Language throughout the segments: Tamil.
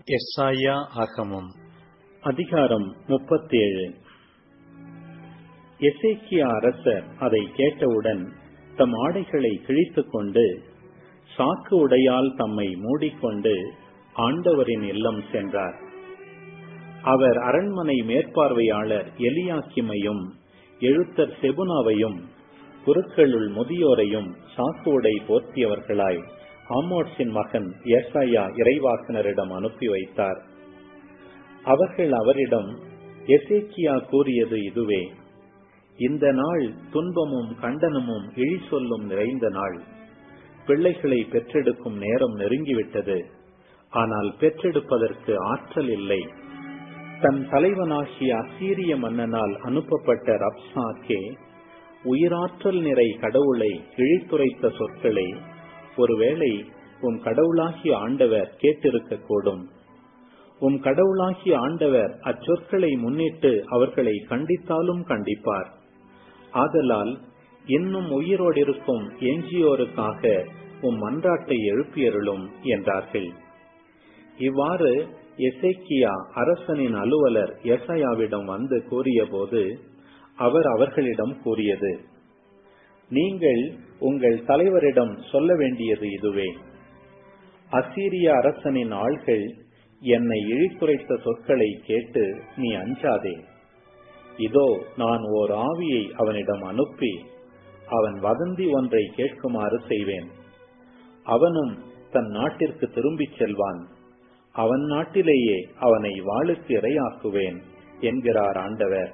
எஸ்ஐயா ஆகமம் அதிகாரம் 37. எசேக்கியா அரசர் அதை கேட்டவுடன் தம் ஆடைகளை கிழித்துக் கொண்டு சாக்கு உடையால் தம்மை மூடிக்கொண்டு ஆண்டவரின் இல்லம் சென்றார். அவர் அரண்மனை மேற்பார்வையாளர் எலியாக்கிமையும் எழுத்தர் செபுனாவையும் குருக்களுள் முதியோரையும் சாக்கு உடை போர்த்தியவர்களாய் ஆமோத்சின் மகன் எஸ்ஐயா இறைவாக்கினரிடம் அனுப்பி வைத்தார். அவர்கள் அவரிடம், எசேக்கியா கூறியது இதுவே: இந்த நாள் துன்பமும் கண்டனமும் இழி சொல்லும் நிறைந்த நாள். பிள்ளைகளை பெற்றெடுக்கும் நேரம் நெருங்கிவிட்டது. ஆனால் பெற்றெடுப்பதற்கு ஆற்றல் இல்லை. தன் தலைவனாகிய அசீரிய மன்னனால் அனுப்பப்பட்ட ரப்சாக்கே, உயிராற்றல் நிறை கடவுளை இழித்துரைத்த சொற்களை ஒருவேளை உம் கடவுளாகிய ஆண்டவர் கேட்டிருக்கக்கூடும். உம் கடவுளாகிய ஆண்டவர் அச்சொற்களை முன்னிட்டு அவர்களை கண்டித்தாலும் கண்டிப்பார். ஆதலால் இன்னும் உயிரோடிருக்கும் எஞ்சியோருக்காக உம் மன்றாட்டை எழுப்பியருளும் என்றார்கள். இவ்வாறு எசேக்கியா அரசனின் அலுவலர் எசையாவிடம் வந்து கூறியபோது அவர் அவர்களிடம் கூறியது: நீங்கள் உங்கள் தலைவரிடம் சொல்ல வேண்டியது இதுவே: அசீரிய அரசனின் ஆள்கள் என்னை இழித்துரைத்த சொற்களை கேட்டு நீ அஞ்சாதே. இதோ நான் ஓர் ஆவியை அவனிடம் அனுப்பி அவன் வதந்தி ஒன்றை கேட்குமாறு செய்வேன். அவனும் தன் நாட்டிற்கு திரும்பிச் செல்வான். அவன் நாட்டிலேயே அவனை வாளுக்கு இரையாக்குவேன் என்கிறார் ஆண்டவர்.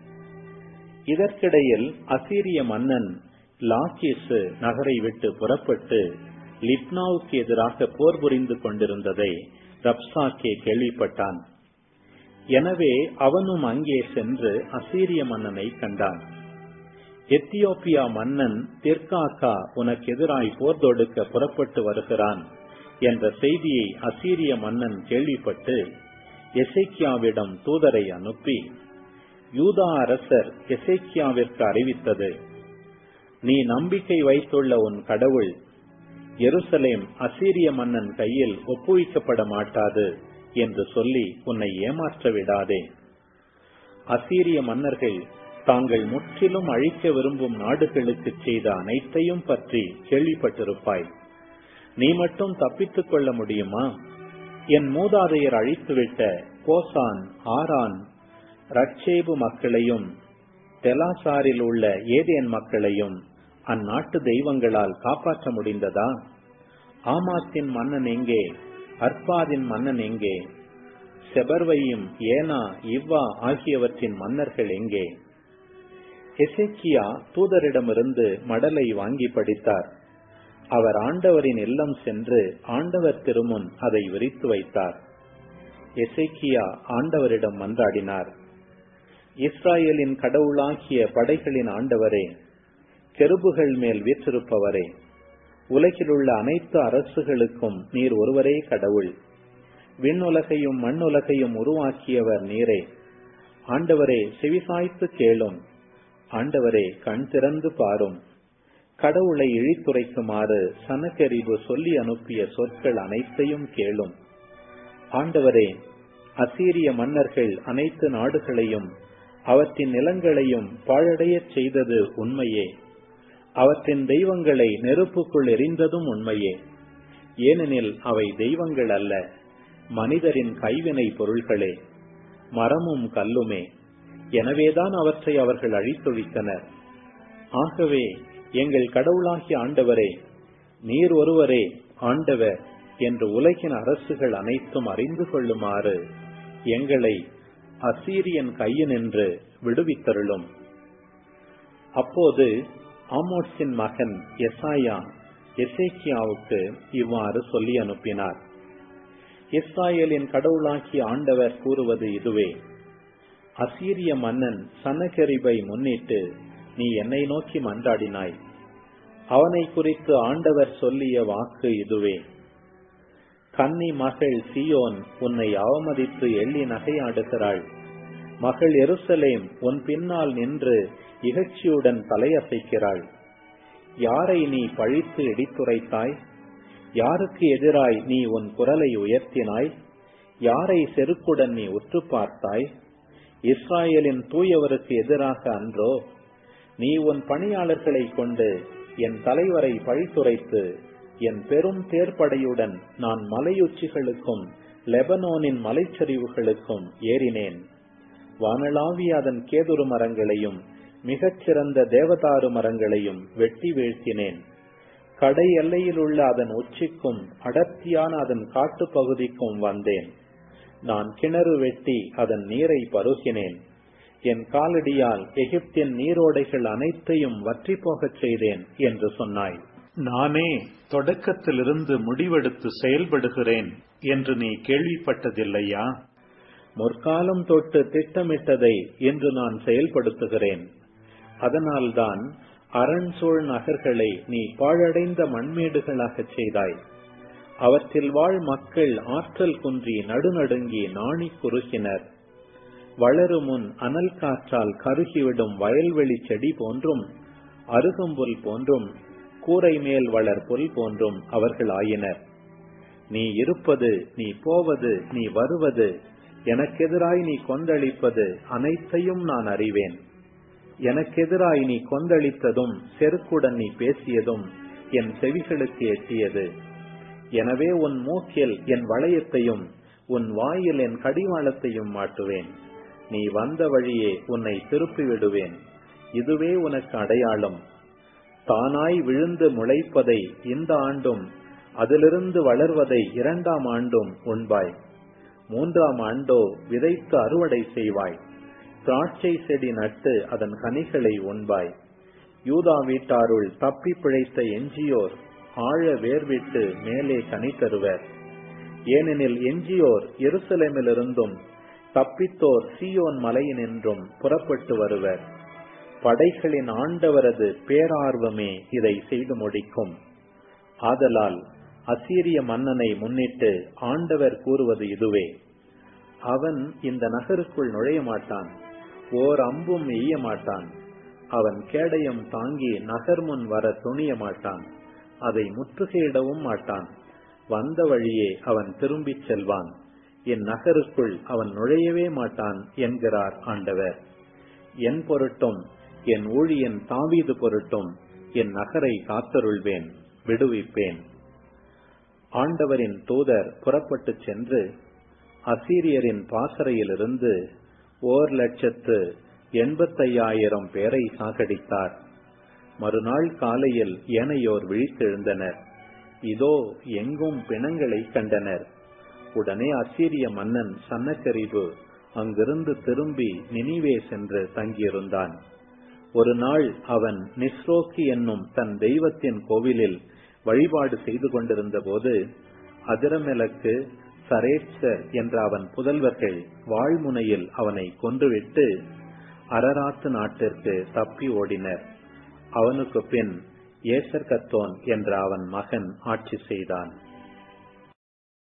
இதற்கிடையில் அசீரிய மன்னன் லாகீசு நகரை விட்டு புறப்பட்டு லிப்னாவுக்கு எதிராக போர் புரிந்து கொண்டிருந்ததை ரப்சாக்கே கேள்விப்பட்டான். எனவே அவனும் அங்கே சென்று அசீரிய மன்னனை கண்டான். எத்தியோப்பியா மன்னன் திர்காக்கா உனக்கு எதிராய் போர் தொடுக்க புறப்பட்டு வருகிறான் என்ற செய்தியை அசீரிய மன்னன் கேள்விப்பட்டு எசேக்கியாவிடம் தூதரை அனுப்பி, யூதா அரசர் எசேக்கியாவிற்கு அறிவித்தது: நீ நம்பிக்கை வைத்துள்ள உன் கடவுள் எருசலேம் அசீரிய மன்னன் கையில் ஒப்புவிக்கப்பட மாட்டாது என்று சொல்லி உன்னை ஏமாற்ற விடாதே. அசீரிய மன்னர்கள் தாங்கள் முற்றிலும் அழிக்க விரும்பும் நாடுகளுக்கு செய்த அனைத்தையும் பற்றி கேள்விப்பட்டிருப்பாய். நீ மட்டும் தப்பித்துக் கொள்ள முடியுமா? என் மூதாதையர் அழித்துவிட்ட கோசான், ஆரான், ரட்சேபு மக்களையும் தெலாசாரில் உள்ள ஏதேன் மக்களையும் அந்நாட்டு தெய்வங்களால் காப்பாற்ற முடிந்ததா? ஆமாத்தின் மன்னன் எங்கே? அர்பாதின் மன்னன் எங்கே? செபர்வையும் ஏனா, இவ்வா ஆகியவற்றின் மன்னர்கள் எங்கே? எசேக்கியா தூதரிடமிருந்து மடலை வாங்கி படித்தார். அவர் ஆண்டவரின் இல்லம் சென்று ஆண்டவர் திருமுன் அதை விரித்து வைத்தார். எசேக்கியா ஆண்டவரிடம் மன்றாடினார்: இஸ்ராயேலின் கடவுளாகிய படைகளின் ஆண்டவரே, கெருபுகள் மேல் வீற்றிருப்பவரே, உலகிலுள்ள அனைத்து அரசுகளுக்கும் நீர் ஒருவரே கடவுள். விண்ணுலகையும் மண்ணுலகையும் உருவாக்கியவர் நீரே. ஆண்டவரே, செவிசாய்த்து கேளும். ஆண்டவரே, கண் திறந்து பாரும். கடவுளை இழித்துரைக்குமாறு சனகெரிபு சொல்லி அனுப்பிய சொற்கள் அனைத்தையும் கேளும். ஆண்டவரே, அசீரிய மன்னர்கள் அனைத்து நாடுகளையும் அவற்றின் நிலங்களையும் பாழடையச் செய்தது உண்மையே. அவற்றின் தெய்வங்களை நெருப்புக்குள் எரிந்ததும் உண்மையே. ஏனெனில் அவை தெய்வங்கள் அல்ல, மனிதரின் கைவினை பொருள்களே, மரமும் கல்லுமே. எனவேதான் அவற்றை அவர்கள் அழித்தொழித்தனர். ஆகவே எங்கள் கடவுளாகிய ஆண்டவரே, நீர் ஒருவரே ஆண்டவர் என்று உலகின் அரசுகள் அனைத்தும் அறிந்து கொள்ளுமாறு எங்களை அசீரியன் கையினின்று விடுவித்தருளும். அப்போது ஆமோத்சின் மகன் எசாயா எசேக்கியாவுக்கு இவ்வாறு சொல்லி அனுப்பினார்: இஸ்ராயேலின் கடவுளாகிய ஆண்டவர் கூறுவது இதுவே: அசீரிய மன்னன் சனகெரிபை முன்னிட்டு நீ என்னை நோக்கி மன்றாடினாய். அவனை குறித்து ஆண்டவர் சொல்லிய வாக்கு இதுவே: கன்னி மகள் சீயோன் உன்னை அவமதித்து எள்ளி நகையாடுகிறாள். மகள் எருசலேம் உன் பின்னால் நின்று இகழ்ச்சியுடன் தலையசைக்கிறாள். யாரை நீ பழித்து இடித்துரைத்தாய்? யாருக்கு எதிராய் நீ உன் குரலை உயர்த்தினாய்? யாரை செருக்குடன் நீ உற்று பார்த்தாய்? இஸ்ராயேலின் தூயவருக்கு எதிராக அன்றோ? நீ உன் பணியாளர்களை கொண்டு என் தலைவரை பழித்துரைத்து, என் பெரும் தேர்ப்படையுடன் நான் மலையுச்சிகளுக்கும் லெபனோனின் மலைச்சரிவுகளுக்கும் ஏறினேன். வானளாவிய அதன் கேதுரு மரங்களையும் மிகச்சிறந்த தேவதாரு மரங்களையும் வெட்டி வீழ்த்தினேன். கடை எல்லையில் உள்ள அதன் உச்சிக்கும் அடர்த்தியான அதன் காட்டு பகுதிக்கும் வந்தேன். நான் கிணறு வெட்டி அதன் நீரை பருகினேன். என் காலடியால் எகிப்தின் நீரோடைகள் அனைத்தையும் வற்றி போகச் செய்தேன் என்று சொன்னாய். நானே தொடக்கத்திலிருந்து முடிவெடுத்து செயல்படுகிறேன் என்று நீ கேள்விப்பட்டதில்லையா? முற்காலம் தொட்டு திட்டமிட்டதை இன்று நான் செயல்படுத்துகிறேன். அதனால்தான் அரண்சூழ் நகர்களை நீ பாழடைந்த மண்மேடுகளாகச் செய்தாய். அவற்றில் வாழ் மக்கள் ஆற்றல் குன்றி நடுநடுங்கி நாணி குறுகினர். வளருமுன் அனல் காற்றால் கருகிவிடும் வயல்வெளி செடி போன்றும் அருகம்புல் போன்றும் கூரை மேல் வளர் புல் போன்றும் அவர்கள் ஆயினர். நீ இருப்பது, நீ போவது, நீ வருவது, எனக்கெதிராய் நீ கொந்தளிப்பது அனைத்தையும் நான் அறிவேன். எனக்கெதிராய் நீ கொந்தளித்ததும் செருக்குடன் நீ பேசியதும் என் செவிகளுக்கு எட்டியது. எனவே உன் மூக்கில் என் வளையத்தையும் உன் வாயில் என் கடிவாளத்தையும் மாட்டுவேன். நீ வந்த வழியே உன்னை திருப்பி விடுவேன். இதுவே உனக்கு அடையாளம். தானாய் விழுந்து முளைப்பதை இந்த ஆண்டும், அதிலிருந்து வளர்வதை 2ஆம் ஆண்டும் உண்பாய். 3ஆம் ஆண்டோ விதைத்து அறுவடை செய்வாய். திராட்சை செடி நட்டு அதன் கனிகளை உண்பாய். யூதா வீட்டாருள் தப்பி பிழைத்த எஞ்சியோர் ஆழ வேர்விட்டு மேலே கனி தருவர். ஏனெனில் எஞ்சியோர் எருசலேமிலிருந்தும் தப்பித்தோர் சீயோன் மலையினின்றும் புறப்பட்டு வருவர். படைகளின் ஆண்டவரது பேரார்வமே இதை செய்து முடிக்கும். ஆதலால் அசீரிய மன்னனை முன்னிட்டு ஆண்டவர் கூறுவது இதுவே: அவன் இந்த நகருக்குள் நுழைய மாட்டான், ஓர் அம்பும் எய்ய மாட்டான். அவன் கேடயம் தாங்கி நகர் முன் வர துணிய மாட்டான், அதை முற்றுகையிடவும் மாட்டான். வந்த வழியே அவன் திரும்பிச் செல்வான். என் நகருக்குள் அவன் நுழையவே மாட்டான் என்கிறார் ஆண்டவர். என் பொருட்டும் என் ஊழியன் தாவீது பொருட்டும் என் நகரை காத்தருள்வேன், விடுவிப்பேன். ஆண்டவரின் தூதர் புறப்பட்டு சென்று அசீரியரின் பாசறையிலிருந்து 1,85,000 பேரை சாகடித்தார். மறுநாள் காலையில் ஏனையோர் விழித்தெழுந்தனர். இதோ எங்கும் பிணங்களை கண்டனர். உடனே அசீரிய மன்னன் சன்னகரிபு அங்கிருந்து திரும்பி நினிவே சென்று தங்கியிருந்தான். ஒரு நாள் அவன் நிஸ்ரோக்கி என்னும் தன் தெய்வத்தின் கோவிலில் வழிபாடு செய்து கொண்டிருந்த போது அதிரமெலக்கு, சரேட்சர் என்ற அவன் புதல்வர்கள் வாழ்முனையில் அவனை கொன்றுவிட்டு அரராத்து நாட்டிற்கு தப்பி ஓடினர். அவனுக்கு பின் ஏசர்கத்தோன் என்ற அவன் மகன் ஆட்சி செய்தான்.